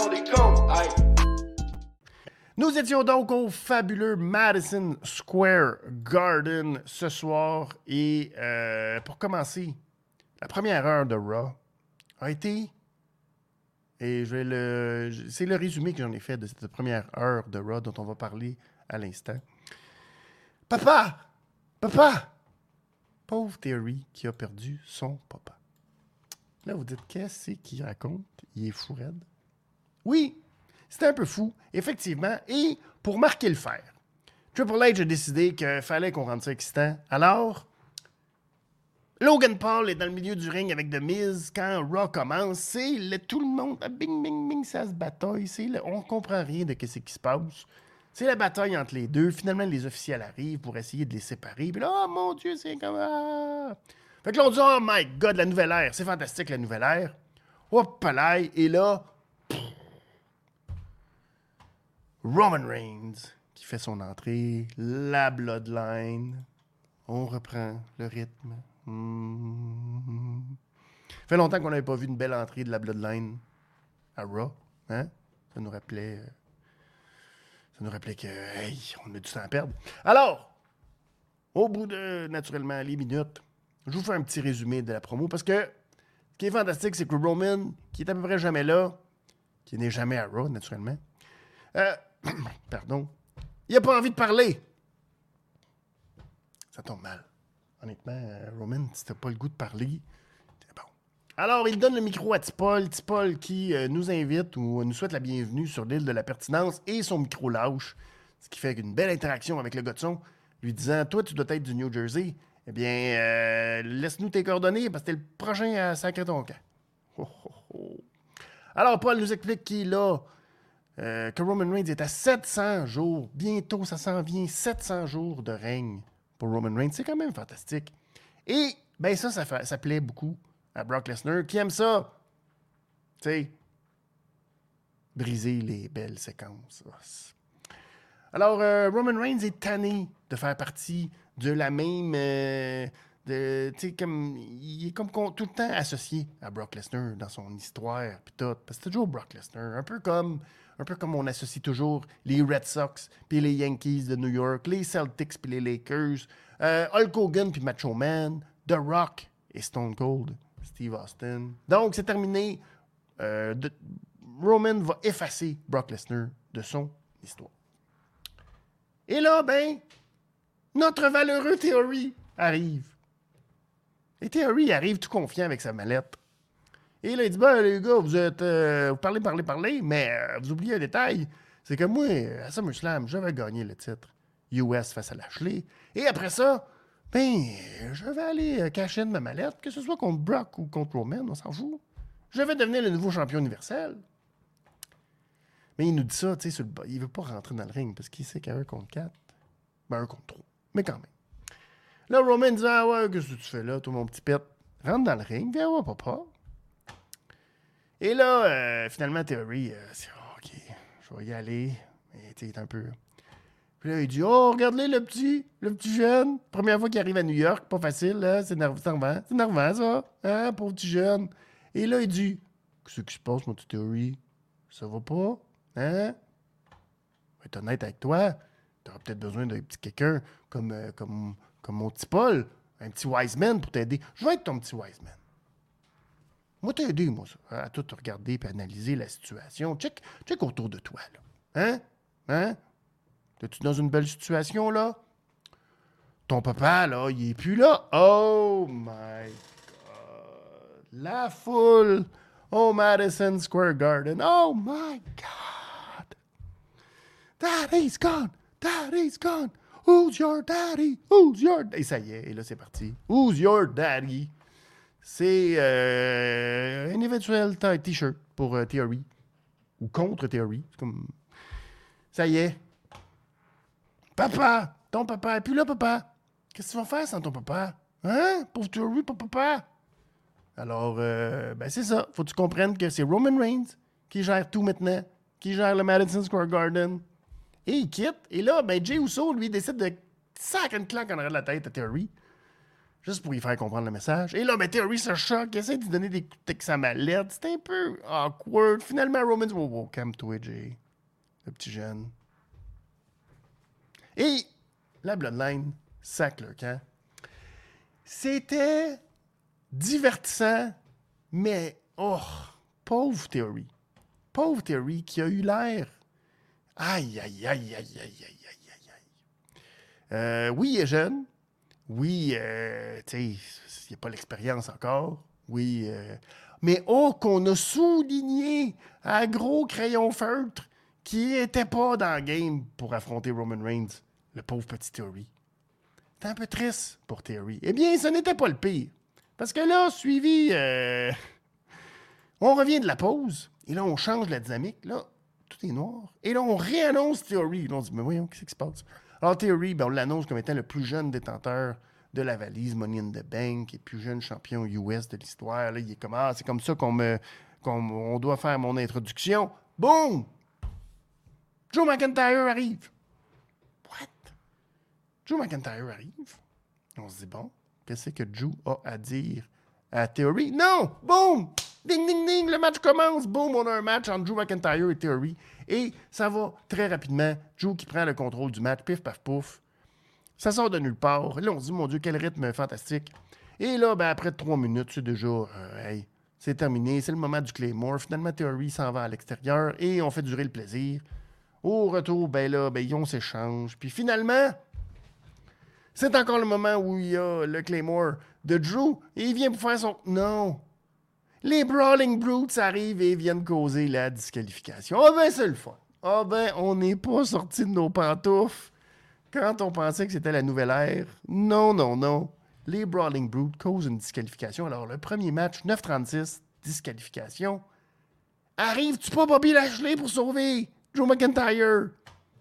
Nous étions donc au fabuleux Madison Square Garden ce soir et pour commencer, la première heure de Raw a été, et c'est le résumé que j'en ai fait de cette première heure de Raw dont on va parler à l'instant. Papa! Pauvre Theory qui a perdu son papa. Là, vous dites, qu'est-ce qu'il raconte? Il est fou raide. Oui, c'était un peu fou, effectivement. Et pour marquer le fer, Triple H a décidé qu'il fallait qu'on rende ça excitant. Alors, Logan Paul est dans le milieu du ring avec The Miz. Quand Raw commence, tout le monde, bing, bing, bing, ça se bataille. On comprend rien de ce qui se passe. C'est la bataille entre les deux. Finalement, les officiels arrivent pour essayer de les séparer. Puis là, oh mon Dieu, c'est comme... Ah! Fait que là, on dit, oh my God, la nouvelle ère. C'est fantastique, la nouvelle ère. Hop, palais. Et là, Roman Reigns qui fait son entrée. La Bloodline. On reprend le rythme. Fait longtemps qu'on n'avait pas vu une belle entrée de la Bloodline à Raw. Hein? Ça nous rappelait que, hey, on a du temps à perdre. Alors, au bout de, naturellement, les minutes, je vous fais un petit résumé de la promo parce que ce qui est fantastique, c'est que Roman, qui est à peu près jamais là, qui n'est jamais à Raw, naturellement, pardon, il n'a pas envie de parler. Ça tombe mal. Honnêtement, Roman, si t'as pas le goût de parler, c'est bon. Alors, il donne le micro à T-Paul qui nous invite ou nous souhaite la bienvenue sur l'île de la pertinence et son micro lâche, ce qui fait une belle interaction avec le gars de son, lui disant, toi, tu dois être du New Jersey. Eh bien, laisse-nous tes coordonnées parce que t'es le prochain à sacrer ton camp. Oh, oh, oh. Alors, Paul nous explique qu'il a que Roman Reigns est à 700 jours. Bientôt, ça s'en vient, 700 jours de règne pour Roman Reigns. C'est quand même fantastique. Et, ben ça plaît beaucoup à Brock Lesnar, qui aime ça. Tu sais, briser les belles séquences. Alors, Roman Reigns est tanné de faire partie de la même... tu sais, comme... Il est comme tout le temps associé à Brock Lesnar dans son histoire, pis tout. Parce que c'est toujours Brock Lesnar. Un peu comme on associe toujours les Red Sox, puis les Yankees de New York, les Celtics, puis les Lakers, Hulk Hogan, puis Macho Man, The Rock et Stone Cold, Steve Austin. Donc, c'est terminé. Roman va effacer Brock Lesnar de son histoire. Et là, ben, notre valeureux Theory arrive. Et Theory arrive tout confiant avec sa mallette. Et là, il dit, ben, les gars, vous parlez, mais vous oubliez un détail. C'est que moi, à SummerSlam, j'avais gagné le titre US face à Lashley. Et après ça, ben, je vais aller cacher de ma mallette, que ce soit contre Brock ou contre Roman, on s'en fout. Je vais devenir le nouveau champion universel. Mais il nous dit ça, tu sais, il veut pas rentrer dans le ring parce qu'il sait qu'à 1 contre 4, ben 1 contre 3. Mais quand même. Là, Roman dit, ah ouais, qu'est-ce que tu fais là, toi, mon petit pet? Rentre dans le ring, viens voir papa. Et là, finalement, Theory, c'est OK, je vais y aller. Mais tu sais, il est un peu. Puis là, il dit, oh, regarde-le, le petit jeune. Première fois qu'il arrive à New York, pas facile, là, c'est nervant. C'est nervant, ça. Hein, pauvre petit jeune. Et là, il dit, qu'est-ce qui se passe, mon petit Theory? Ça va pas? Hein? Je vais être honnête avec toi. T'auras peut-être besoin d'un petit quelqu'un comme mon petit Paul, un petit wise man pour t'aider. Je vais être ton petit wise man. Moi, t'aider, moi, ça, à tout regarder et analyser la situation. Check autour de toi, là. Hein? T'es-tu dans une belle situation, là? Ton papa, là, il est plus là. Oh, my God. La foule au Madison Square Garden. Oh, my God. Daddy's gone. Daddy's gone. Who's your daddy? Who's your... Et ça y est, et là, c'est parti. Who's your daddy? C'est un éventuel t-shirt pour Theory. Ou contre Theory. C'est comme... Ça y est. Papa! Ton papa. Et puis là, papa, qu'est-ce que tu vas faire sans ton papa? Hein? Pauvre Theory, pas papa. Alors, ben c'est ça. Faut que tu comprennes que c'est Roman Reigns qui gère tout maintenant. Qui gère le Madison Square Garden. Et il quitte. Et là, ben Jey Uso, lui, décide de sacrer une claque en arrière de la tête à Theory. juste pour y faire comprendre le message. Et là, ben, Theory se choque, il essaie de lui donner des coups de texte à mallette. C'était un peu awkward. Finalement, Roman dit, wow, calme-toi, Jay. Le petit jeune. Et la Bloodline sac le camp. C'était divertissant, mais pauvre Theory. Pauvre Theory qui a eu l'air. Aïe, aïe, aïe, aïe, aïe, aïe, aïe, aïe. Oui, il est jeune. Oui, tu sais, il n'y a pas l'expérience encore. Oui, mais qu'on a souligné à gros crayon feutre qui n'était pas dans le game pour affronter Roman Reigns, le pauvre petit Theory. C'est un peu triste pour Theory. Eh bien, ce n'était pas le pire. Parce que là, suivi, on revient de la pause, et là, on change la dynamique. Là, tout est noir. Et là, on réannonce Theory. Là, on dit, mais voyons, qu'est-ce qui se passe? Alors, Theory, ben, on l'annonce comme étant le plus jeune détenteur de la valise Money in the Bank et plus jeune champion US de l'histoire. Là, il est comme, c'est comme ça qu'on doit faire mon introduction. Boum! Drew McIntyre arrive. What? Drew McIntyre arrive. On se dit, bon, qu'est-ce que Drew a à dire à Theory? Non! Boum! Ding, ding, ding! Le match commence. Boum! On a un match entre Drew McIntyre et Theory. Et ça va très rapidement. Drew qui prend le contrôle du match. Pif, paf, pouf. Ça sort de nulle part. Et là, on se dit, mon Dieu, quel rythme fantastique. Et là, ben, après 3 minutes, c'est déjà, hey, c'est terminé. C'est le moment du Claymore. Finalement, Theory s'en va à l'extérieur et on fait durer le plaisir. Au retour, ben là, ben, on s'échange. Puis finalement, c'est encore le moment où il y a le Claymore de Drew et il vient pour faire son... Non! Les Brawling Brutes arrivent et viennent causer la disqualification. Ah ben, c'est le fun. Ah ben, on n'est pas sorti de nos pantoufles quand on pensait que c'était la nouvelle ère. Non, non, non. Les Brawling Brutes causent une disqualification. Alors, le premier match, 9-36, disqualification. Arrives-tu pas Bobby Lashley pour sauver Drew McIntyre?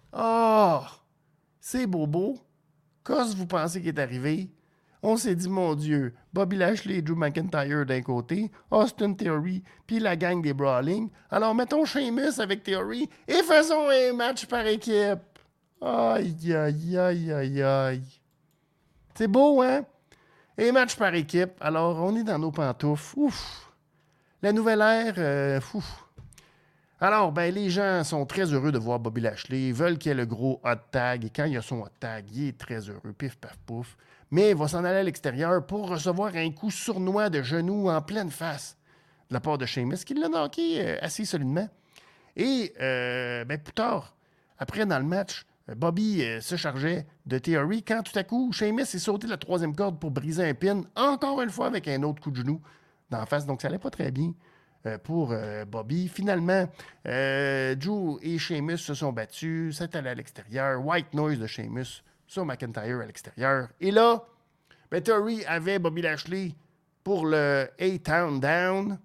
C'est bobo. Qu'est-ce que vous pensez qui est arrivé? On s'est dit, mon Dieu, Bobby Lashley et Drew McIntyre d'un côté, Austin Theory, puis la gang des Brawling. Alors, mettons Sheamus avec Theory et faisons un match par équipe. Aïe, aïe, aïe, aïe, aïe. C'est beau, hein? Et match par équipe. Alors, on est dans nos pantoufles. Ouf! La nouvelle ère, Alors, ben, les gens sont très heureux de voir Bobby Lashley, veulent qu'il y ait le gros hot tag, et quand il y a son hot tag, il est très heureux, pif, paf, pouf. Mais il va s'en aller à l'extérieur pour recevoir un coup sournois de genou en pleine face de la part de Sheamus, qui l'a knocké assez solidement. Et, ben, plus tard, après, dans le match, Bobby se chargeait de Theory quand tout à coup, Sheamus est sauté de la troisième corde pour briser un pin, encore une fois avec un autre coup de genou d'en face. Donc, ça allait pas très bien pour Bobby. Finalement, Drew et Sheamus se sont battus. C'est allé à l'extérieur. White noise de Sheamus sur McIntyre à l'extérieur. Et là, ben, Theory avait Bobby Lashley pour le A-Town Down.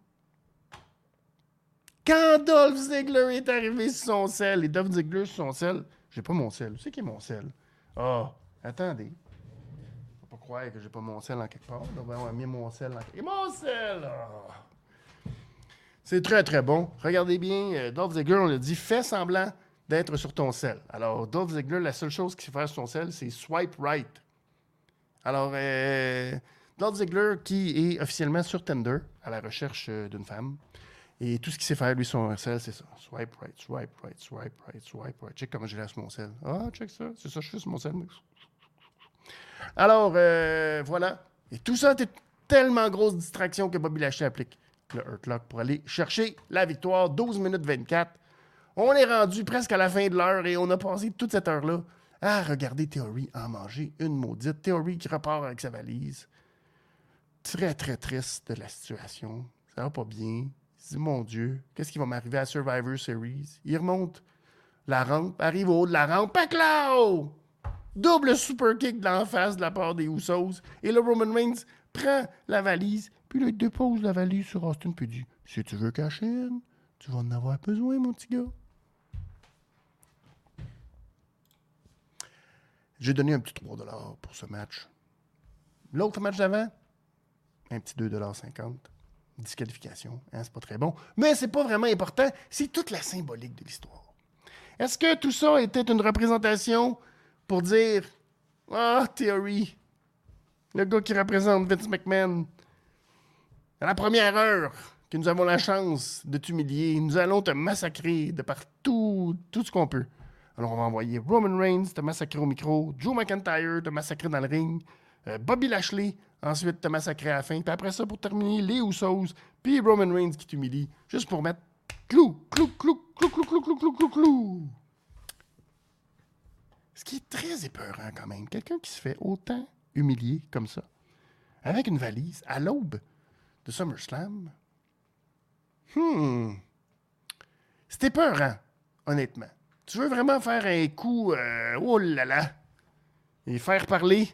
Quand Dolph Ziggler est arrivé sur son sel, et Dolph Ziggler sur son sel, j'ai pas mon sel. C'est qui est mon sel? Attendez. Faut pas croire que j'ai pas mon sel en quelque part. Donc, on a mis mon sel en quelque part. Mon sel! C'est très, très bon. Regardez bien, Dolph Ziggler, on l'a dit, fais semblant d'être sur ton sel. Alors, Dolph Ziggler, la seule chose qu'il sait faire sur son sel, c'est swipe right. Alors, Dolph Ziggler, qui est officiellement sur Tinder, à la recherche d'une femme. Et tout ce qu'il sait faire, lui, sur un sel, c'est ça. Swipe right, swipe right, swipe right, swipe right. Check comment je l'ai sur mon sel. Check ça. C'est ça, je suis sur mon sel. Alors, voilà. Et tout ça était tellement grosse distraction que Bobby Lashley applique le Hurt Lock pour aller chercher la victoire. 12 minutes 24. On est rendu presque à la fin de l'heure et on a passé toute cette heure-là à regarder Theory en manger une maudite. Theory qui repart avec sa valise. Très, très triste de la situation. Ça va pas bien. Il se dit, mon Dieu, qu'est-ce qui va m'arriver à Survivor Series? Il remonte la rampe, arrive au haut de la rampe. Paclao! Double super kick de l'en face de la part des Usos. Et le Roman Reigns prend la valise, puis là, il dépose la valise sur Austin, puis dit, si tu veux cacher une, tu vas en avoir besoin, mon petit gars. J'ai donné un petit 3$ pour ce match. L'autre match d'avant, un petit 2,50$. Disqualification, hein, c'est pas très bon. Mais c'est pas vraiment important, c'est toute la symbolique de l'histoire. Est-ce que tout ça était une représentation pour dire « Theory, Le gars qui représente Vince McMahon. À la première heure que nous avons la chance de t'humilier, nous allons te massacrer de partout, tout ce qu'on peut. Alors, on va envoyer Roman Reigns te massacrer au micro, Drew McIntyre te massacrer dans le ring, Bobby Lashley ensuite te massacrer à la fin, puis après ça, pour terminer, les Usos, puis Roman Reigns qui t'humilie, juste pour mettre clou, clou, clou, clou, clou, clou, clou, clou, clou, clou. Ce qui est très épeurant quand même. Quelqu'un qui se fait autant humilier comme ça, avec une valise, à l'aube de SummerSlam. C'est épeurant, honnêtement. Tu veux vraiment faire un coup, oh là là, et faire parler.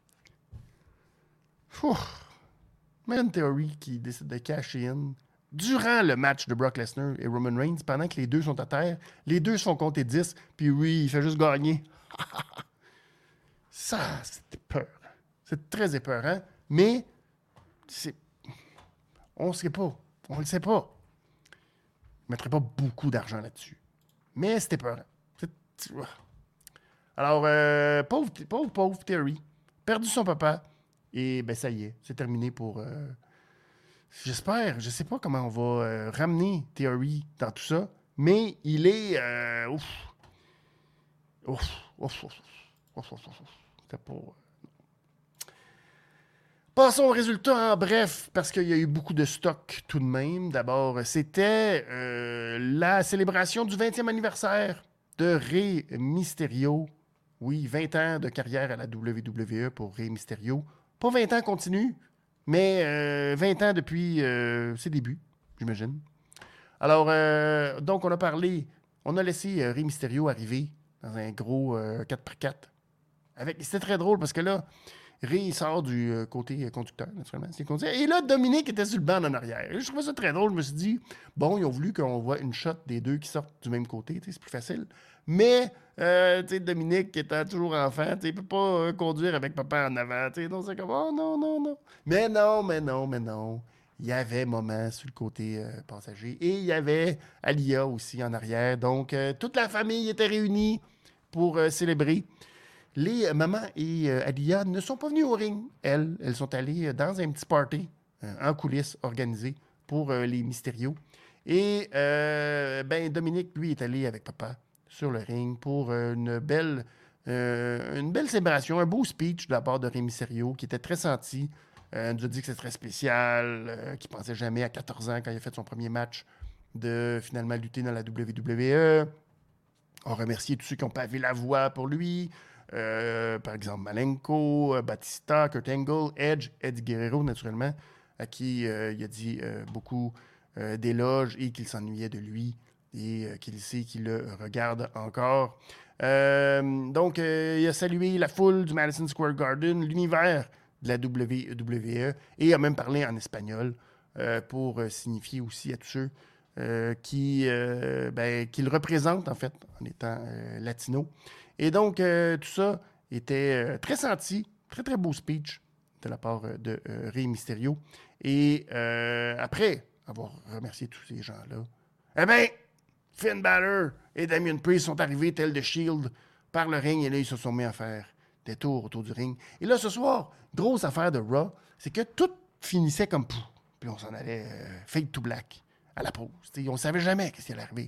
Imagine Theory qui décide de cash in durant le match de Brock Lesnar et Roman Reigns, pendant que les deux sont à terre, les deux se font compter 10, puis oui, il fait juste gagner. Ça, c'est épeurant. C'est très épeurant, mais on ne sait pas. On ne le sait pas. Je ne mettrai pas beaucoup d'argent là-dessus. Mais c'est épeurant. Alors, pauvre Theory, perdu son papa, et ben ça y est, c'est terminé pour... j'espère, je sais pas comment on va ramener Theory dans tout ça, mais il est... C'était pas... Passons aux résultats en bref, parce qu'il y a eu beaucoup de stock tout de même. D'abord, c'était la célébration du 20e anniversaire de Rey Mysterio. Oui, 20 ans de carrière à la WWE pour Rey Mysterio. Pas 20 ans continu, mais 20 ans depuis ses débuts, j'imagine. Alors, donc, on a laissé Rey Mysterio arriver dans un gros 4x4. C'était très drôle parce que là, Rey sort du côté conducteur, naturellement. Et là, Dominique était sur le banc en arrière. Et je trouvais ça très drôle. Je me suis dit, bon, ils ont voulu qu'on voit une shot des deux qui sortent du même côté. C'est plus facile. Mais, Dominique, qui était toujours enfant, il ne peut pas conduire avec papa en avant. Donc, c'est comme, oh non, non, non. Mais non. Il y avait Moment sur le côté passager. Et il y avait Alia aussi en arrière. Donc, toute la famille était réunie pour célébrer. Les Maman et Alia ne sont pas venues au ring. Elles sont allées dans un petit party en coulisses organisé pour les Mysterio. Et Dominique, lui, est allé avec papa sur le ring pour une belle célébration, un beau speech de la part de Rey Mysterio qui était très senti. Il nous a dit que c'était très spécial, qu'il ne pensait jamais à 14 ans quand il a fait son premier match de finalement lutter dans la WWE. On a remercié tous ceux qui ont pavé la voie pour lui. Par exemple, Malenko, Batista, Kurt Angle, Edge, Eddie Guerrero, naturellement, à qui il a dit beaucoup d'éloges et qu'il s'ennuyait de lui et qu'il sait qu'il le regarde encore. Donc, il a salué la foule du Madison Square Garden, l'univers de la WWE, et a même parlé en espagnol pour signifier aussi à tous ceux qu'il représente, en fait, en étant latino. Et donc, tout ça était très senti, très, très beau speech de la part de Rey Mysterio. Et après avoir remercié tous ces gens-là, eh bien, Finn Balor et Damien Priest sont arrivés tels de Shield par le ring et là, ils se sont mis à faire des tours autour du ring. Et là, ce soir, grosse affaire de Raw, c'est que tout finissait comme pouf. Puis on s'en allait fade to black à la pause. T'sais, on ne savait jamais ce qui allait arriver.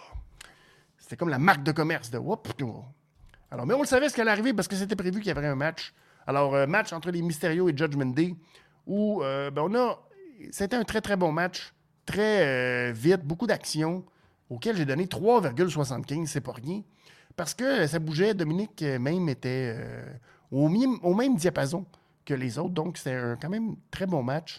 C'était comme la marque de commerce de whoop. Alors, mais on le savait ce qui allait arriver parce que c'était prévu qu'il y avait un match. Alors, match entre les Mysterio et Judgment Day où c'était un très, très bon match. Très vite, beaucoup d'action, auquel j'ai donné 3,75. C'est pas rien. Parce que ça bougeait. Dominique même était au même diapason que les autres. Donc, c'était quand même très bon match.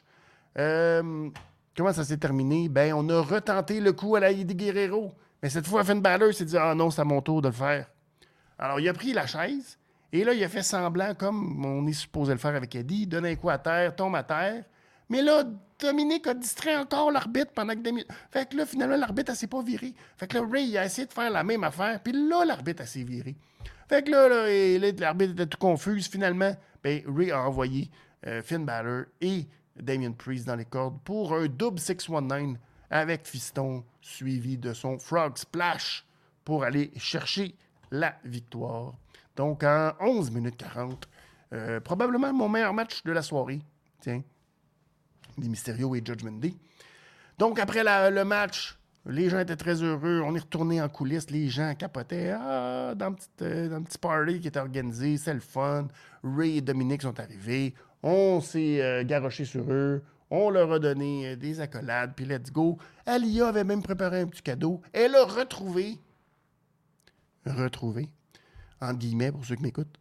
Comment ça s'est terminé? Ben, on a retenté le coup à la Eddie Guerrero. Mais cette fois, Finn Balor s'est dit « Ah non, c'est à mon tour de le faire. » Alors, il a pris la chaise et là, il a fait semblant, comme on est supposé le faire avec Eddie, donne un coup à terre, tombe à terre. Mais là, Dominique a distrait encore l'arbitre pendant que Dominique... Fait que là, finalement, l'arbitre, elle s'est pas virée. Fait que là, Ray, il a essayé de faire la même affaire, puis là, l'arbitre, elle s'est virée. Fait que là, l'arbitre était tout confus. Finalement, Ray a envoyé Finn Balor et Damien Priest dans les cordes pour un double 619 avec Fiston, suivi de son Frog Splash pour aller chercher la victoire. Donc, en 11 minutes 40, Probablement mon meilleur match de la soirée. Tiens, les Mysterio et Judgment Day. Donc, après le match, les gens étaient très heureux. On est retourné en coulisses. Les gens capotaient dans un petit party qui était organisé. C'est le fun. Ray et Dominic sont arrivés. On s'est garoché sur eux. On leur a donné des accolades. Puis let's go. Alia avait même préparé un petit cadeau. Elle a retrouvé, entre guillemets pour ceux qui m'écoutent,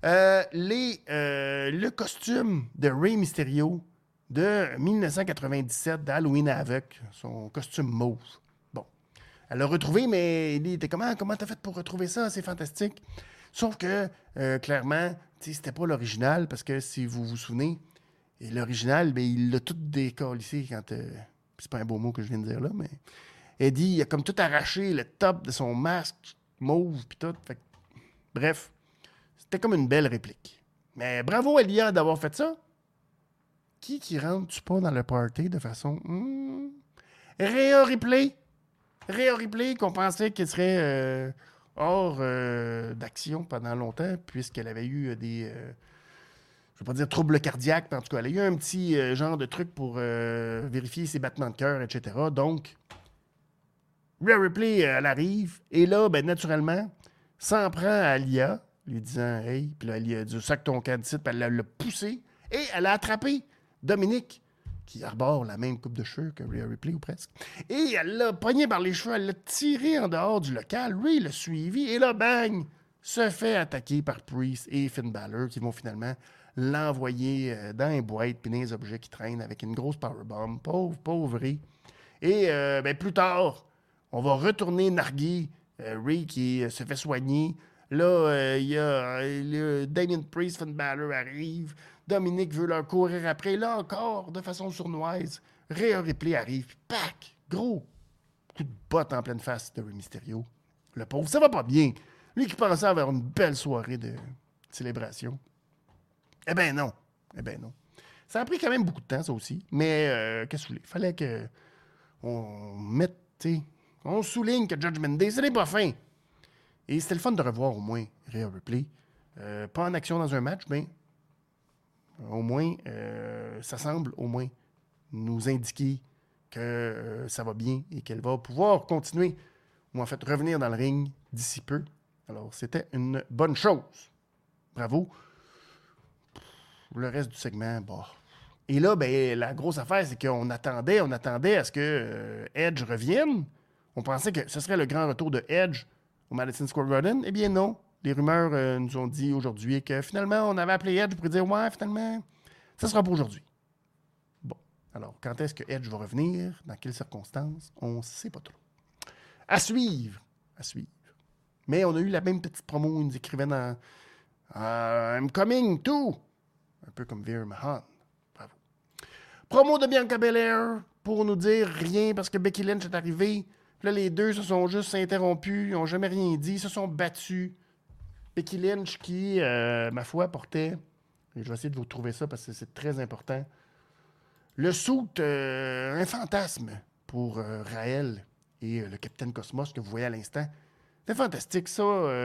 le costume de Rey Mysterio de 1997 d'Halloween Havoc, son costume mauve. Bon, elle l'a retrouvé, mais il était comment t'as fait pour retrouver ça? C'est fantastique. Sauf que, clairement, c'était pas l'original, parce que si vous vous souvenez, l'original, ben, il l'a tout décalissé quand... c'est pas un beau mot que je viens de dire là, mais... Eddie, il a comme tout arraché le top de son masque mauve, puis tout. Fait que, bref, c'était comme une belle réplique. Mais bravo, Elia, d'avoir fait ça. Qui rentre-tu pas dans le party de façon... Rhea Ripley. Rhea Ripley, qu'on pensait qu'elle serait hors d'action pendant longtemps, puisqu'elle avait eu des... je ne vais pas dire troubles cardiaques, mais en tout cas, elle a eu un petit genre de truc pour vérifier ses battements de cœur, etc. Donc, Rhea Ripley, elle arrive, et là, ben, naturellement, s'en prend à Alia, lui disant « Hey », puis là, elle lui a dit « Sac ton candidat », puis elle l'a poussé, et elle a attrapé Dominic, qui arbore la même coupe de cheveux que Rhea Ripley, ou presque. Et elle l'a pogné par les cheveux, elle l'a tiré en dehors du local. Lui, il l'a suivi, et là, bang, se fait attaquer par Priest et Finn Balor, qui vont finalement l'envoyer dans les boîtes, puis dans les objets qui traînent avec une grosse powerbomb. Pauvre Ray. Et ben, plus tard, on va retourner narguer Ray qui se fait soigner. Là, il y a Damien Priest, Finn Balor arrive. Dominic veut leur courir après. Là encore, de façon sournoise, Rhea Ripley arrive. Puis, pac! Gros coup de botte en pleine face de Rey Mysterio. Le pauvre, ça va pas bien. Lui qui pensait avoir une belle soirée de célébration. Eh ben non. Ça a pris quand même beaucoup de temps, ça aussi. Mais qu'est-ce que vous voulez? Fallait que on mette, on souligne que Judgment Day, ce n'est pas fin. Et c'était le fun de revoir au moins Rhea Ripley. Pas en action dans un match, mais au moins, ça semble au moins nous indiquer que ça va bien et qu'elle va pouvoir continuer, ou en fait revenir dans le ring d'ici peu. Alors, c'était une bonne chose. Bravo. Le reste du segment, bon. Et là, ben, la grosse affaire, c'est qu'on attendait à ce que Edge revienne. On pensait que ce serait le grand retour de Edge au Madison Square Garden. Eh bien non. Les rumeurs nous ont dit aujourd'hui que finalement, on avait appelé Edge pour dire « Ouais, finalement, ça sera pour aujourd'hui. » Bon. Alors, quand est-ce que Edge va revenir? Dans quelles circonstances? On ne sait pas trop. À suivre. Mais on a eu la même petite promo. Ils nous écrivaient dans I'm coming too. Un peu comme Veer Mahan. Bravo. Promo de Bianca Belair pour nous dire rien parce que Becky Lynch est arrivée. Là, les deux se sont juste interrompus. Ils n'ont jamais rien dit. Ils se sont battus. Becky Lynch qui, ma foi, portait, et je vais essayer de vous trouver ça parce que c'est très important, le suit, un fantasme pour Raël et le Capitaine Cosmos que vous voyez à l'instant. C'est fantastique, ça.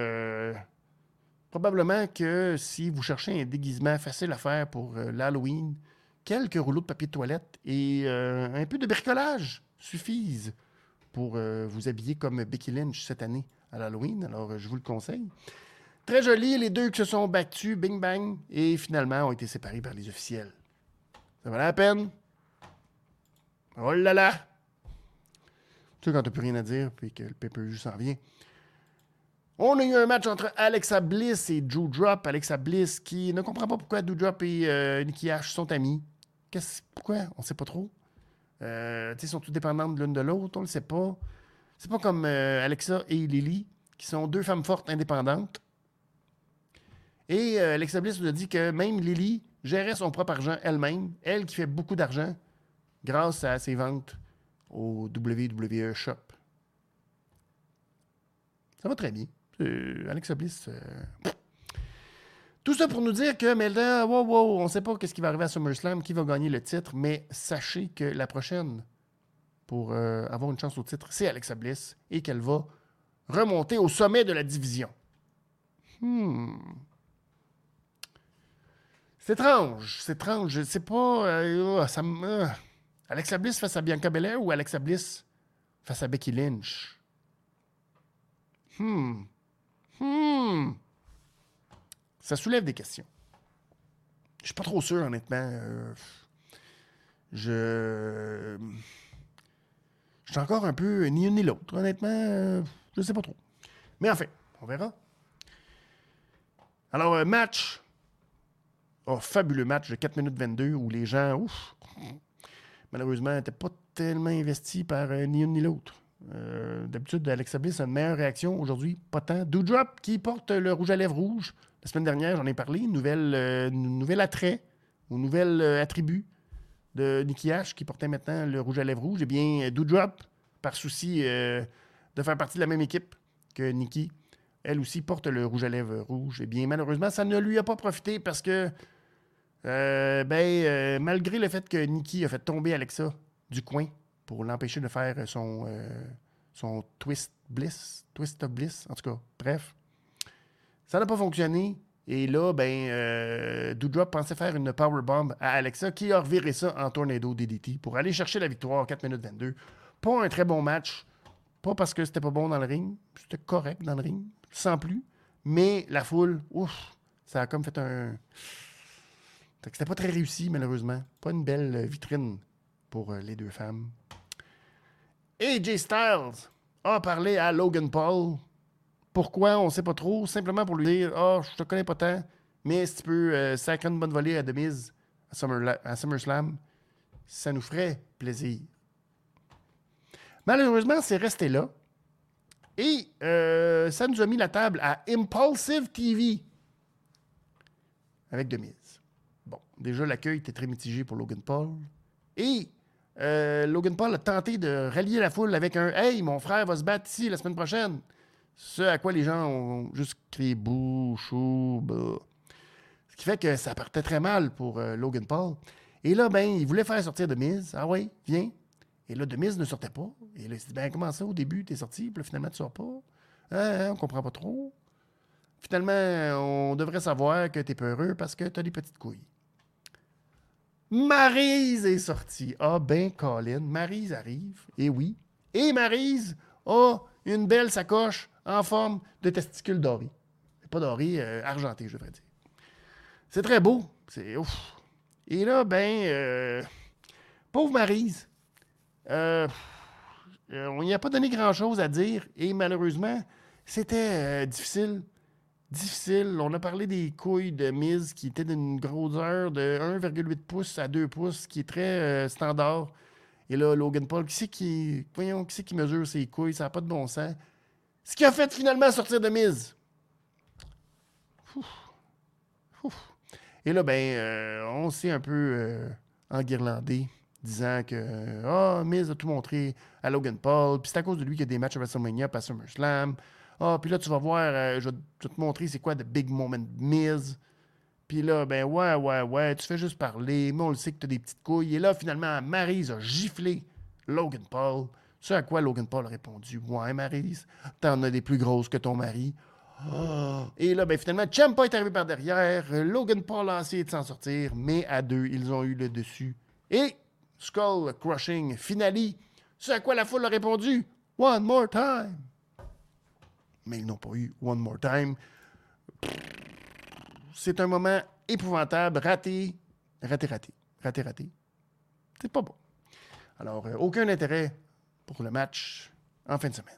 Probablement que si vous cherchez un déguisement facile à faire pour l'Halloween, quelques rouleaux de papier de toilette et un peu de bricolage suffisent pour vous habiller comme Becky Lynch cette année à l'Halloween. Alors, je vous le conseille. Très joli, les deux qui se sont battus, bing bang, et finalement ont été séparés par les officiels. Ça valait la peine? Oh là là! Tu sais, quand t'as plus rien à dire, puis que le pay-per-view s'en vient. On a eu un match entre Alexa Bliss et Doudrop. Alexa Bliss qui ne comprend pas pourquoi Doudrop et Nikki Ash sont amis. Pourquoi? On ne sait pas trop. Ils sont tous dépendantes l'une de l'autre, on ne le sait pas. C'est pas comme Alexa et Lily, qui sont deux femmes fortes indépendantes. Et Alexa Bliss nous a dit que même Lily gérait son propre argent elle-même, elle qui fait beaucoup d'argent grâce à ses ventes au WWE Shop. Ça va très bien. Alexa Bliss. Tout ça pour nous dire que, mais là, wow, on ne sait pas ce qui va arriver à SummerSlam, qui va gagner le titre, mais sachez que la prochaine, pour avoir une chance au titre, c'est Alexa Bliss et qu'elle va remonter au sommet de la division. C'est étrange. C'est étrange. Je sais pas. Alexa Bliss face à Bianca Belair ou Alexa Bliss face à Becky Lynch? Hmm. Ça soulève des questions. Je suis pas trop sûr, honnêtement. Je suis encore un peu ni une ni l'autre, honnêtement. Je sais pas trop. Mais enfin, on verra. Alors, match. Oh, fabuleux match de 4 minutes 22 où les gens, malheureusement, n'étaient pas tellement investis par ni une ni l'autre. D'habitude, Alexa Bliss a une meilleure réaction. Aujourd'hui, pas tant. Doudrop qui porte le rouge à lèvres rouge. La semaine dernière, j'en ai parlé. Nouvel attrait ou nouvel attribut de Nikki Ash qui portait maintenant le rouge à lèvres rouge. Eh bien, Doudrop, par souci de faire partie de la même équipe que Nikki, elle aussi porte le rouge à lèvres rouge. Eh bien, malheureusement, ça ne lui a pas profité parce que, malgré le fait que Nikki a fait tomber Alexa du coin pour l'empêcher de faire son twist of bliss, en tout cas, bref. Ça n'a pas fonctionné. Et là, Doudrop pensait faire une powerbomb à Alexa qui a reviré ça en tornado DDT pour aller chercher la victoire 4 minutes 22. Pas un très bon match. Pas parce que c'était pas bon dans le ring. C'était correct dans le ring, sans plus. Mais la foule, ça a comme fait un... C'était pas très réussi, malheureusement. Pas une belle vitrine pour les deux femmes. AJ Styles a parlé à Logan Paul. Pourquoi, on ne sait pas trop. Simplement pour lui dire « je te connais pas tant, mais si tu peux sacrer une bonne volée à The Miz à SummerSlam, ça nous ferait plaisir. » Malheureusement, c'est resté là. Et ça nous a mis la table à Impulsive TV avec The Miz. Bon, déjà, l'accueil était très mitigé pour Logan Paul. Et Logan Paul a tenté de rallier la foule avec un « Hey, mon frère va se battre ici la semaine prochaine. » Ce à quoi les gens ont juste crié « Bouh, chou, bah ». Ce qui fait que ça partait très mal pour Logan Paul. Et là, il voulait faire sortir The Miz. Ah oui, viens. Et là, The Miz ne sortait pas. Et là, il s'est dit, comment ça, au début, t'es sorti, puis là, finalement, tu sors pas. On comprend pas trop. Finalement, on devrait savoir que t'es peureux parce que t'as des petites couilles. Maryse est sortie. Ah Colin, Maryse arrive. Et oui. Et Maryse a une belle sacoche en forme de testicules dorés. Pas dorés, argentés, je devrais dire. C'est très beau. C'est ouf. Et là, pauvre Maryse, on n'y a pas donné grand-chose à dire. Et malheureusement, c'était difficile. Difficile. On a parlé des couilles de Miz qui étaient d'une grosseur de 1,8 pouces à 2 pouces, qui est très standard. Et là, Logan Paul, qui c'est qui mesure ses couilles? Ça n'a pas de bon sens. Ce qui a fait finalement sortir de Miz. Et là, on s'est un peu enguirlandé, disant que Miz a tout montré à Logan Paul, puis c'est à cause de lui qu'il y a des matchs à WrestleMania, pas à SummerSlam. Puis là, tu vas voir, je vais te montrer c'est quoi de big moment Miz. Puis là, ouais, tu fais juste parler, mais on le sait que tu as des petites couilles. Et là, finalement, Maryse a giflé Logan Paul. Ce à quoi Logan Paul a répondu, ouais, Maryse, t'en as des plus grosses que ton mari. Et là, finalement, Ciampa est arrivé par derrière. Logan Paul a essayé de s'en sortir, mais à deux, ils ont eu le dessus. Et Skull Crushing finale. Ce à quoi la foule a répondu, one more time. Mais ils n'ont pas eu one more time. C'est un moment épouvantable, raté. C'est pas bon. Alors, aucun intérêt pour le match en fin de semaine.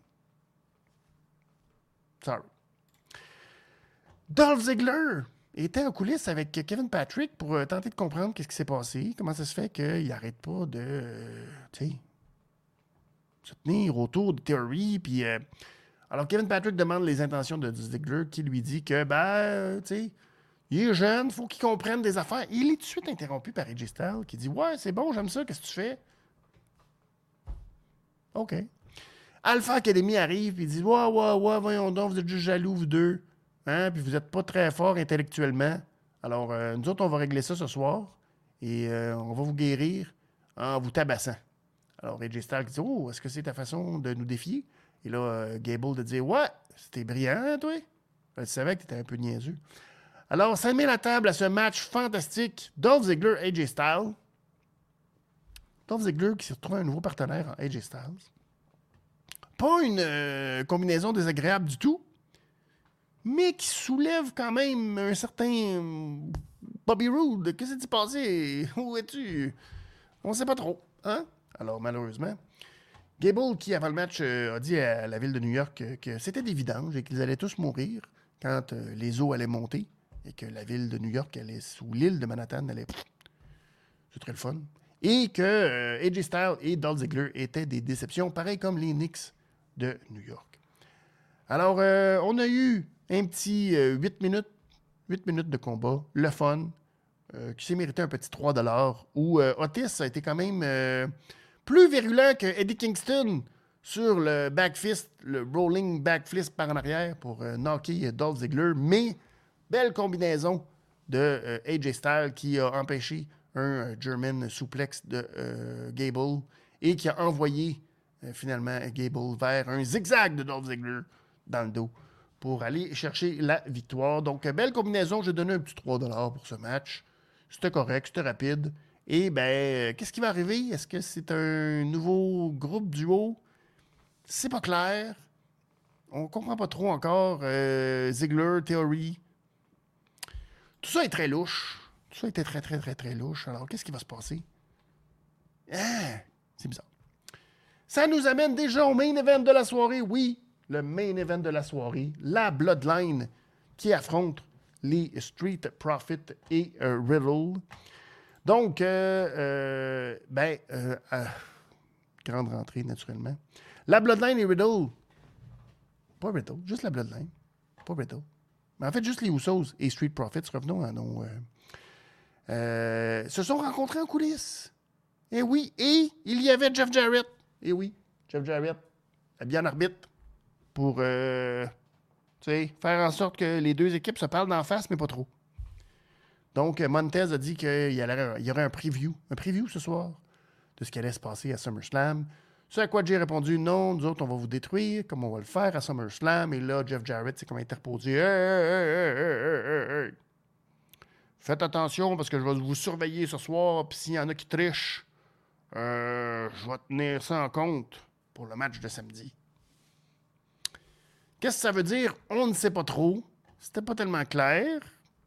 Sorry. Dolph Ziggler était en coulisses avec Kevin Patrick pour tenter de comprendre qu'est-ce qui s'est passé, comment ça se fait qu'il n'arrête pas de se tenir autour de Theory. Puis, alors, Kevin Patrick demande les intentions de Ziggler, qui lui dit que, il est jeune, il faut qu'il comprenne des affaires. Il est tout de suite interrompu par AJ Styles, qui dit « Ouais, c'est bon, j'aime ça, qu'est-ce que tu fais? » OK. Alpha Academy arrive, puis il dit « Ouais, voyons donc, vous êtes juste jaloux, vous deux. Hein? Puis vous n'êtes pas très fort intellectuellement. Alors, nous autres, on va régler ça ce soir, et on va vous guérir en vous tabassant. » Alors, AJ Styles dit « Oh, est-ce que c'est ta façon de nous défier? » Et là, Gable de dire « Ouais, c'était brillant, toi. Je savais que tu étais un peu niaiseux. » Alors, ça met la table à ce match fantastique. Dolph Ziggler, AJ Styles. Dolph Ziggler qui s'est retrouvé un nouveau partenaire en AJ Styles. Pas une combinaison désagréable du tout, mais qui soulève quand même un certain Bobby Roode. Qu'est-ce qui s'est passé? Où es-tu? On ne sait pas trop. Hein? Alors, malheureusement, Gable, qui avant le match a dit à la ville de New York que c'était des vidanges et qu'ils allaient tous mourir quand les eaux allaient monter et que la ville de New York allait sous l'île de Manhattan allait... C'est très le fun. Et que AJ Styles et Dolph Ziggler étaient des déceptions, pareil comme les Knicks de New York. Alors, on a eu un petit 8 minutes de combat, le fun, qui s'est mérité un petit 3$, où Otis a été quand même plus virulent que Eddie Kingston sur le backfist, le rolling backfist par en arrière pour knocker Dolph Ziggler, mais belle combinaison de AJ Styles qui a empêché un German suplex de Gable et qui a envoyé finalement Gable vers un zigzag de Dolph Ziggler dans le dos pour aller chercher la victoire. Donc, belle combinaison. J'ai donné un petit 3$ pour ce match. C'était correct, c'était rapide. Et bien, qu'est-ce qui va arriver? Est-ce que c'est un nouveau groupe duo? C'est pas clair. On comprend pas trop encore. Ziggler, Theory. Tout ça est très louche. Tout ça était très, très, très, très louche. Alors, qu'est-ce qui va se passer? Ah, c'est bizarre. Ça nous amène déjà au main event de la soirée. Oui, le main event de la soirée. La Bloodline qui affronte les Street Profits et Riddle. Donc, grande rentrée, naturellement. La Bloodline et Riddle. Pas Riddle, juste la Bloodline. Pas Riddle. Mais en fait, juste les Usos et Street Profits. Revenons à nos... se sont rencontrés en coulisses. Et oui, et il y avait Jeff Jarrett. Et oui, Jeff Jarrett, bien arbitre pour faire en sorte que les deux équipes se parlent d'en face, mais pas trop. Donc, Montez a dit qu'il y aurait un preview ce soir de ce qui allait se passer à SummerSlam. Ce à quoi j'ai répondu, non, nous autres, on va vous détruire, comme on va le faire à SummerSlam. Et là, Jeff Jarrett s'est comme interposé. Hey. Faites attention parce que je vais vous surveiller ce soir. Puis s'il y en a qui trichent, je vais tenir ça en compte pour le match de samedi. Qu'est-ce que ça veut dire? On ne sait pas trop. C'était pas tellement clair.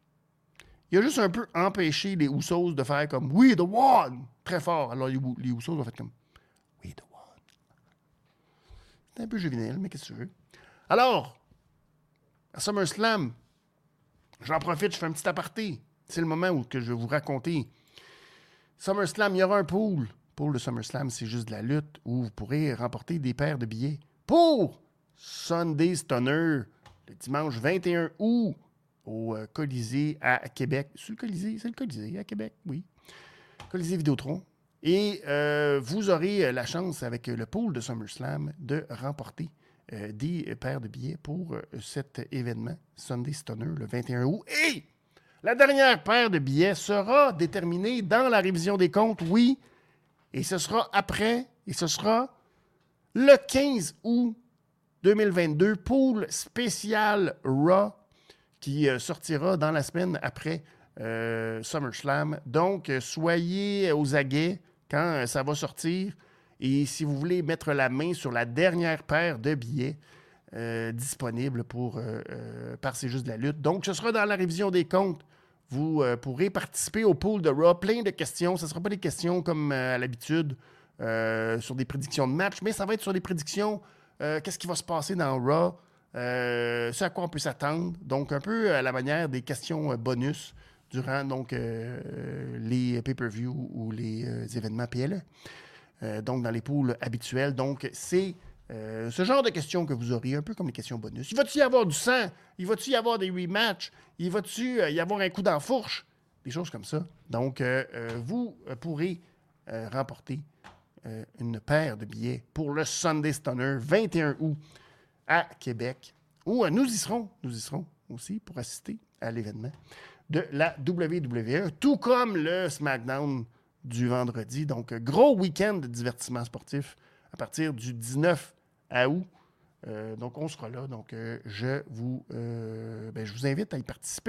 Il a juste un peu empêché les Usos de faire comme We the One très fort. Alors les Usos ont fait comme We the One. C'était un peu juvénile, mais qu'est-ce que tu veux? Alors, à SummerSlam, j'en profite, je fais un petit aparté. C'est le moment où que je vais vous raconter. SummerSlam, il y aura un pool. Pool de SummerSlam, c'est juste de la lutte où vous pourrez remporter des paires de billets pour Sunday Stunner le dimanche 21 août au Colisée à Québec. C'est le Colisée à Québec, oui. Colisée Vidéotron. Et vous aurez la chance, avec le pool de SummerSlam, de remporter des paires de billets pour cet événement, Sunday Stunner, le 21 août. Et la dernière paire de billets sera déterminée dans la révision des comptes, oui. Et ce sera après, et ce sera le 15 août 2022, pool spécial Raw, qui sortira dans la semaine après SummerSlam. Donc, soyez aux aguets quand ça va sortir. Et si vous voulez mettre la main sur la dernière paire de billets disponible par C'est juste de la lutte. Donc, ce sera dans la révision des comptes. Vous pourrez participer au pool de Raw. Plein de questions. Ce ne sera pas des questions comme à l'habitude sur des prédictions de match, mais ça va être sur des prédictions. Qu'est-ce qui va se passer dans Raw? Ce à quoi on peut s'attendre. Donc, un peu à la manière des questions bonus durant donc, les pay-per-view ou les événements PLE. Donc, dans les pools habituels. Donc, c'est ce genre de questions que vous aurez, un peu comme les questions bonus. Il va-tu y avoir du sang? Il va-tu y avoir des rematchs? Il va-tu y avoir un coup dans la fourche? Des choses comme ça. Donc, vous pourrez remporter une paire de billets pour le Sunday Stunner 21 août à Québec, où nous y serons aussi pour assister à l'événement de la WWE, tout comme le SmackDown du vendredi. Donc, gros week-end de divertissement sportif à partir du 19 août. Donc, on sera là. Donc, je vous invite à y participer.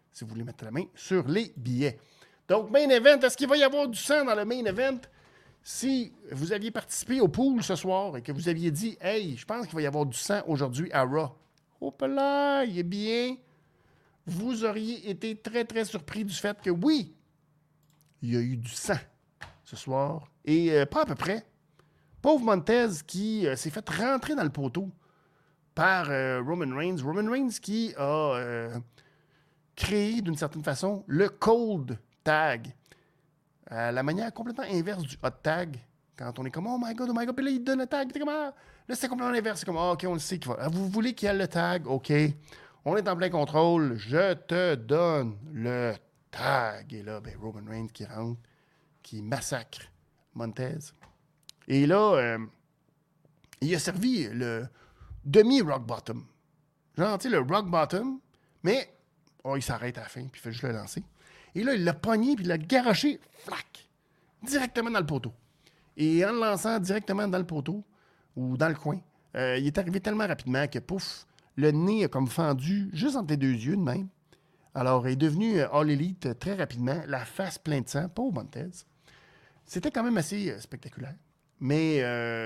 si vous voulez mettre la main sur les billets. Donc, main event, est-ce qu'il va y avoir du sang dans le main event? Si vous aviez participé au pool ce soir et que vous aviez dit « Hey, je pense qu'il va y avoir du sang aujourd'hui à Raw », oh là, il est bien, vous auriez été très, très surpris du fait que oui, il y a eu du sang ce soir. Et pas à peu près. Pauvre Montez qui s'est fait rentrer dans le poteau par Roman Reigns. Roman Reigns qui a créé d'une certaine façon le cold tag. À la manière complètement inverse du hot tag. Quand on est comme oh my god, puis là il donne le tag. Comme, ah. Là c'est complètement l'inverse. C'est comme ok, on le sait qu'il va. Ah, vous voulez qu'il y ait le tag? Ok. On est en plein contrôle. Je te donne le tag. Et là, ben, Roman Reigns qui rentre, qui massacre Montez. Et là, il a servi le demi-rock bottom. Genre, tu sais, le rock bottom, mais il s'arrête à la fin, puis il fait juste le lancer. Et là, il l'a pogné, puis il l'a garoché, flac, directement dans le poteau. Et en le lançant directement dans le poteau, ou dans le coin, il est arrivé tellement rapidement que, pouf, le nez a comme fendu juste entre les deux yeux de même. Alors, il est devenu All Elite très rapidement, la face pleine de sang, pauvre Montez. C'était quand même assez spectaculaire. Mais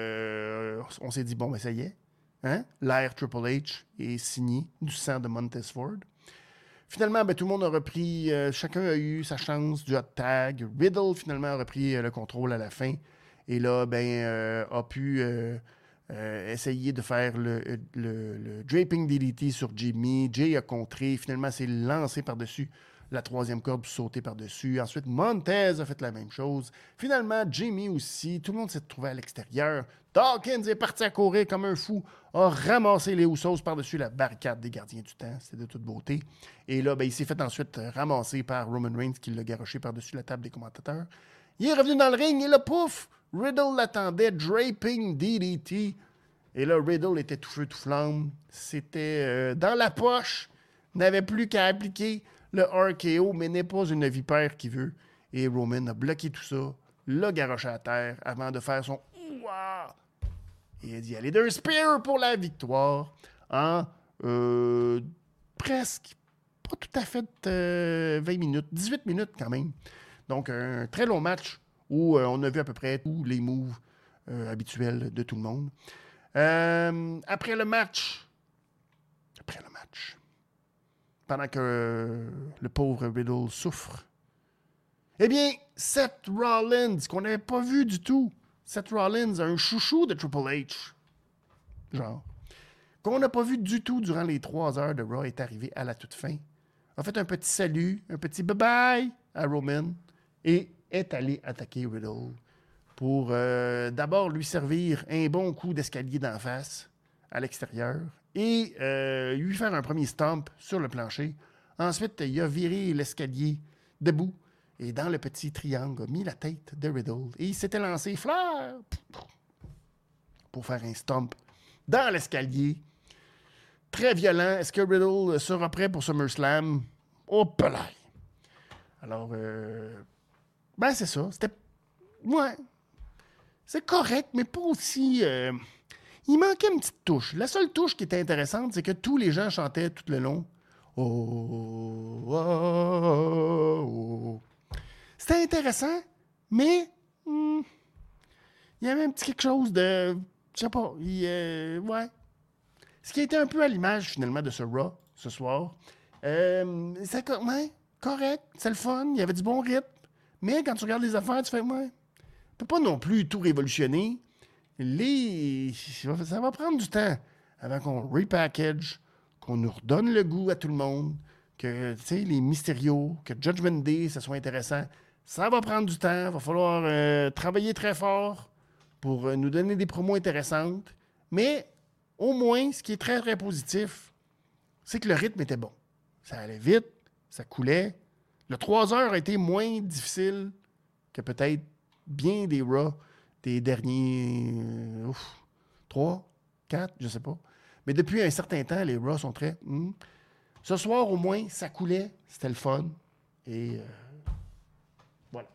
on s'est dit, bon, ben ça y est, hein? L'ère Triple H est signé du sang de Montez Ford. Finalement, ben, tout le monde a repris, chacun a eu sa chance du hot tag. Riddle, finalement, a repris le contrôle à la fin. Et là, ben, a pu essayer de faire le draping DDT sur Jimmy. Jay a contré. Finalement, s'est lancé par-dessus la troisième corde pour sauter par-dessus. Ensuite, Montez a fait la même chose. Finalement, Jimmy aussi. Tout le monde s'est trouvé à l'extérieur. Dawkins est parti à courir comme un fou, a ramassé les Usos par-dessus la barricade des gardiens du temps. C'était de toute beauté. Et là, ben, il s'est fait ensuite ramasser par Roman Reigns qui l'a garoché par-dessus la table des commentateurs. Il est revenu dans le ring et là, pouf, Riddle l'attendait, draping DDT. Et là, Riddle était tout feu, tout flamme. C'était dans la poche. N'avait plus qu'à appliquer le RKO, mais n'est pas une vipère qui veut. Et Roman a bloqué tout ça, l'a garoché à terre avant de faire son ouah. Et il a dit allez d'un spear pour la victoire en presque, pas tout à fait 20 minutes, 18 minutes quand même. Donc un très long match où on a vu à peu près tous les moves habituels de tout le monde. Après le match, pendant que le pauvre Riddle souffre, eh bien, Seth Rollins, qu'on n'avait pas vu du tout, Seth Rollins, un chouchou de Triple H, genre, qu'on n'a pas vu du tout durant les 3 heures de Raw, est arrivé à la toute fin, a fait un petit salut, un petit bye-bye à Roman, et est allé attaquer Riddle pour d'abord lui servir un bon coup d'escalier d'en face, à l'extérieur, et lui faire un premier stomp sur le plancher. Ensuite, il a viré l'escalier debout et dans le petit triangle, a mis la tête de Riddle. Et il s'était lancé fleur pour faire un stomp dans l'escalier. Très violent. Est-ce que Riddle sera prêt pour SummerSlam? Oh, pelay! Alors, ben c'est ça. C'était... Ouais. C'est correct, mais pas aussi... Il manquait une petite touche. La seule touche qui était intéressante, c'est que tous les gens chantaient tout le long. Oh, oh, oh, oh. C'était intéressant, mais il y avait un petit quelque chose de... Je sais pas. Ouais. Ce qui était un peu à l'image, finalement, de ce Raw, ce soir. C'est correct. C'est le fun. Il y avait du bon rythme. Mais quand tu regardes les affaires, tu fais... Ouais. On peut pas non plus tout révolutionner. Ça va prendre du temps avant qu'on repackage, qu'on nous redonne le goût à tout le monde, que les Mysterio, que Judgment Day, ça soit intéressant. Ça va prendre du temps. Il va falloir travailler très fort pour nous donner des promos intéressantes. Mais au moins, ce qui est très, très positif, c'est que le rythme était bon. Ça allait vite, ça coulait. Le 3 heures a été moins difficile que peut-être bien des Raw des derniers 3, 4, je sais pas. Mais depuis un certain temps, les Raw sont très... Ce soir, au moins, ça coulait. C'était le fun. Et voilà.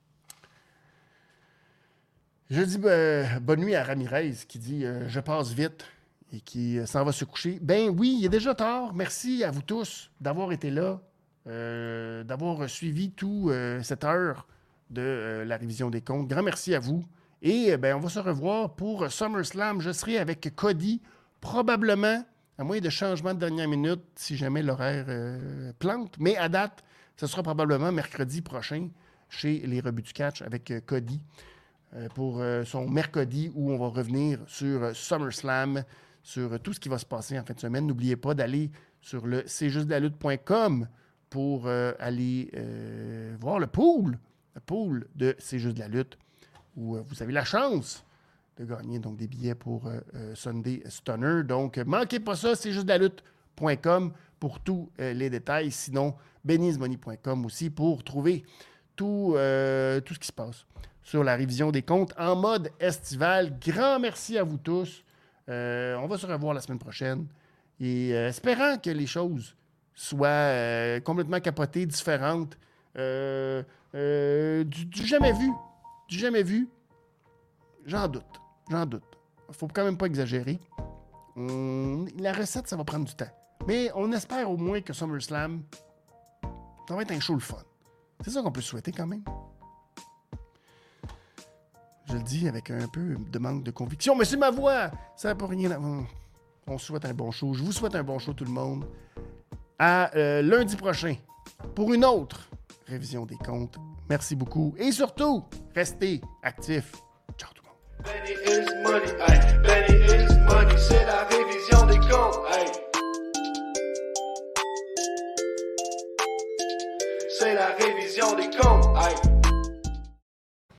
Je dis bonne nuit à Ramirez qui dit je passe vite et qui s'en va se coucher. Ben oui, il est déjà tard. Merci à vous tous d'avoir été là. d'avoir suivi tout cette heure de la révision des comptes. Grand merci à vous. Et on va se revoir pour SummerSlam. Je serai avec Cody, probablement, à moins de changements de dernière minute, si jamais l'horaire plante. Mais à date, ce sera probablement mercredi prochain chez les Rebuts du Catch avec Cody pour son mercredi où on va revenir sur SummerSlam, sur tout ce qui va se passer en fin de semaine. N'oubliez pas d'aller sur le cjustdelalutte.com pour aller voir le pool de C'est juste de la lutte, où vous avez la chance de gagner donc, des billets pour Sunday Stunner. Donc, manquez pas ça, c'est juste de la lutte.com pour tous les détails. Sinon, benizmoney.com aussi pour trouver tout ce qui se passe sur la révision des comptes en mode estival. Grand merci à vous tous. On va se revoir la semaine prochaine. Et espérant que les choses soient complètement capotées, différentes, du jamais vu. Du jamais vu. J'en doute. Faut quand même pas exagérer. La recette, ça va prendre du temps. Mais on espère au moins que SummerSlam, ça va être un show le fun. C'est ça qu'on peut souhaiter quand même. Je le dis avec un peu de manque de conviction, mais c'est ma voix. Ça n'a pas rien à... On souhaite un bon show. Je vous souhaite un bon show tout le monde. À lundi prochain pour une autre révision des comptes. Merci beaucoup. Et surtout, restez actifs. Ciao tout le monde.